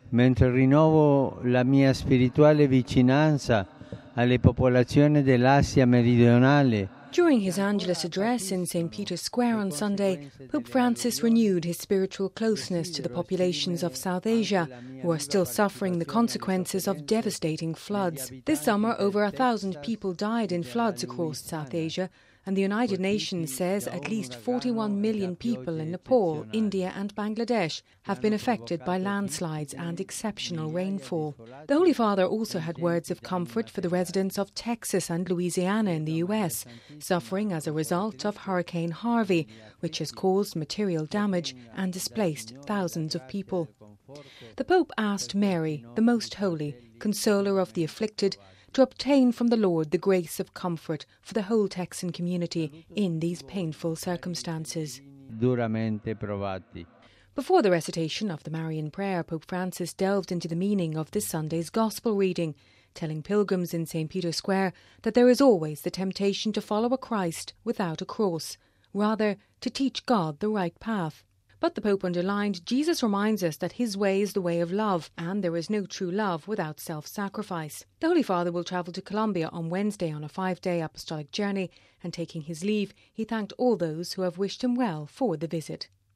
mentre rinnovo la mia spirituale vicinanza alle popolazioni dell'Asia meridionale. During his Angelus address in St. Peter's Square on Sunday, Pope Francis renewed his spiritual closeness to the populations of South Asia, who are still suffering the consequences of devastating floods. This summer, over 1,000 people died in floods across South Asia, and the United Nations says at least 41 million people in Nepal, India and Bangladesh have been affected by landslides and exceptional rainfall. The Holy Father also had words of comfort for the residents of Texas and Louisiana in the US, suffering as a result of Hurricane Harvey, which has caused material damage and displaced thousands of people. The Pope asked Mary, the Most Holy, consoler of the afflicted, to obtain from the Lord the grace of comfort for the whole Texan community in these painful circumstances. Duramente provati. Before the recitation of the Marian prayer, Pope Francis delved into the meaning of this Sunday's Gospel reading, telling pilgrims in St. Peter's Square that there is always the temptation to follow a Christ without a cross, rather to teach God the right path. But the Pope underlined, Jesus reminds us that his way is the way of love, and there is no true love without self-sacrifice. The Holy Father will travel to Colombia on Wednesday on a 5-day apostolic journey, and taking his leave, he thanked all those who have wished him well for the visit.